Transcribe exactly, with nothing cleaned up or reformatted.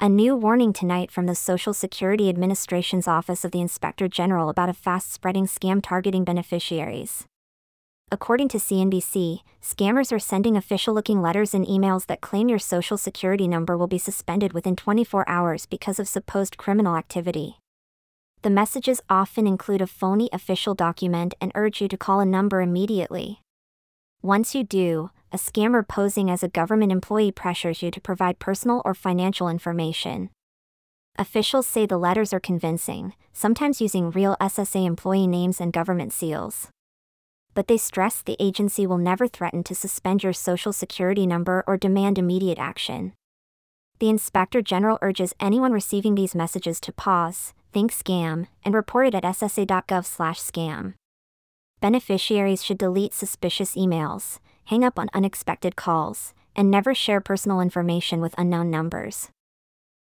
A new warning tonight from the Social Security Administration's Office of the Inspector General about a fast-spreading scam targeting beneficiaries. According to C N B C, scammers are sending official-looking letters and emails that claim your Social Security number will be suspended within twenty-four hours because of supposed criminal activity. The messages often include a phony official document and urge you to call a number immediately. Once you do, a scammer posing as a government employee pressures you to provide personal or financial information. Officials say the letters are convincing, sometimes using real S S A employee names and government seals. But they stress the agency will never threaten to suspend your Social Security number or demand immediate action. The Inspector General urges anyone receiving these messages to pause, think scam, and report it at s s a dot gov slash scam. Beneficiaries should delete suspicious emails, hang up on unexpected calls, and never share personal information with unknown numbers.